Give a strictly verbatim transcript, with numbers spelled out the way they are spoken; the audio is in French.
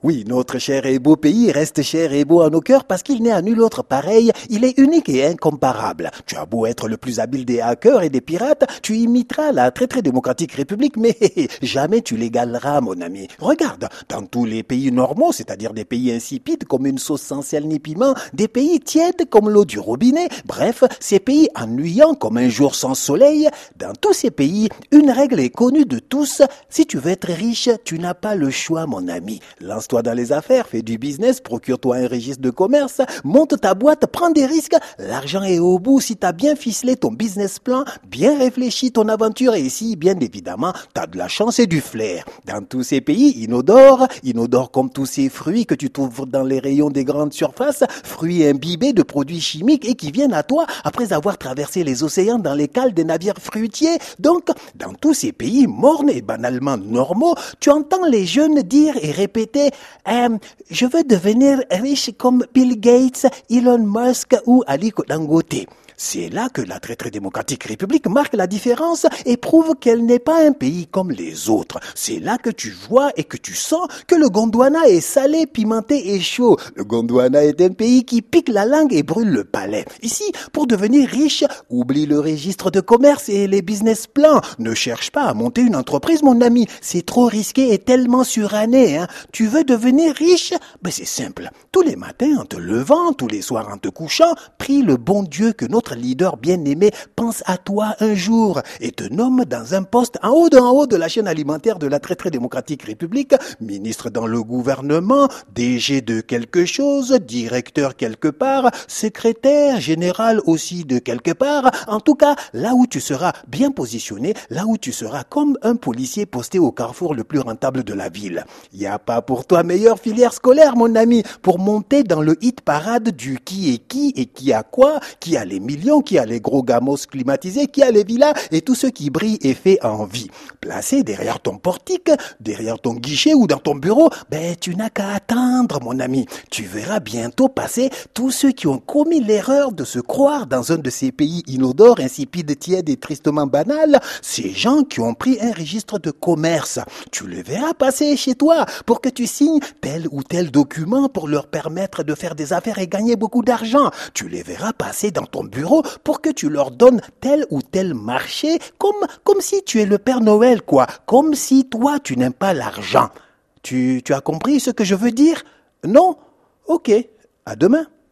Oui, notre cher et beau pays reste cher et beau à nos cœurs parce qu'il n'est à nul autre pareil. Il est unique et incomparable. Tu as beau être le plus habile des hackers et des pirates, tu imiteras la très très démocratique République, mais jamais tu l'égaleras, mon ami. Regarde, dans tous les pays normaux, c'est-à-dire des pays insipides comme une sauce sans sel ni piment, des pays tièdes comme l'eau du robinet, bref, ces pays ennuyants comme un jour sans soleil, dans tous ces pays, une règle est connue de tous. Si tu veux être riche, tu n'as pas le choix, mon ami. Lance-toi dans les affaires, fais du business, procure-toi un registre de commerce, monte ta boîte, prends des risques. L'argent est au bout si tu as bien ficelé ton business plan, bien réfléchi ton aventure et si, bien évidemment, tu as de la chance et du flair. Dans tous ces pays, inodores, inodores comme tous ces fruits que tu trouves dans les rayons des grandes surfaces, fruits imbibés de produits chimiques et qui viennent à toi après avoir traversé les océans dans les cales des navires fruitiers. Donc, dans tous ces pays mornes et banalement normaux, tu entends les jeunes dire et répéter euh, « Je veux devenir riche comme Bill Gates, Elon Musk ou Aliko Dangote ». C'est là que la très très démocratique République marque la différence et prouve qu'elle n'est pas un pays comme les autres. C'est là que tu vois et que tu sens que le Gondwana est salé, pimenté et chaud. Le Gondwana est un pays qui pique la langue et brûle le palais. Ici, pour devenir riche, oublie le registre de commerce et les business plans. Ne cherche pas à monter une entreprise, mon ami. C'est trop risqué et tellement suranné. Hein. Tu veux devenir riche? Ben c'est simple. Tous les matins en te levant, tous les soirs en te couchant, prie le bon Dieu que notre leader bien-aimé pense à toi un jour et te nomme dans un poste en haut de en haut de la chaîne alimentaire de la très très démocratique République, ministre dans le gouvernement, D G de quelque chose, directeur quelque part, secrétaire général aussi de quelque part, en tout cas là où tu seras bien positionné, là où tu seras comme un policier posté au carrefour le plus rentable de la ville. Il n'y a pas pour toi meilleure filière scolaire, mon ami, pour monter dans le hit parade du qui est qui et qui a quoi, qui a les millions, qui a les gros gamos climatisés, qui a les villas et tout ce qui brille et fait envie. Placé derrière ton portique, derrière ton guichet ou dans ton bureau, ben tu n'as qu'à attendre, mon ami. Tu verras bientôt passer tous ceux qui ont commis l'erreur de se croire dans un de ces pays inodores, insipides, tièdes et tristement banals. Ces gens qui ont pris un registre de commerce. Tu les verras passer chez toi pour que tu signes tel ou tel document pour leur permettre de faire des affaires et gagner beaucoup d'argent. Tu les verras passer dans ton bureau pour que tu leur donnes tel ou tel marché comme, comme si tu es le Père Noël, quoi. Comme si toi, tu n'aimes pas l'argent. Tu, tu as compris ce que je veux dire? Non? Ok. À demain.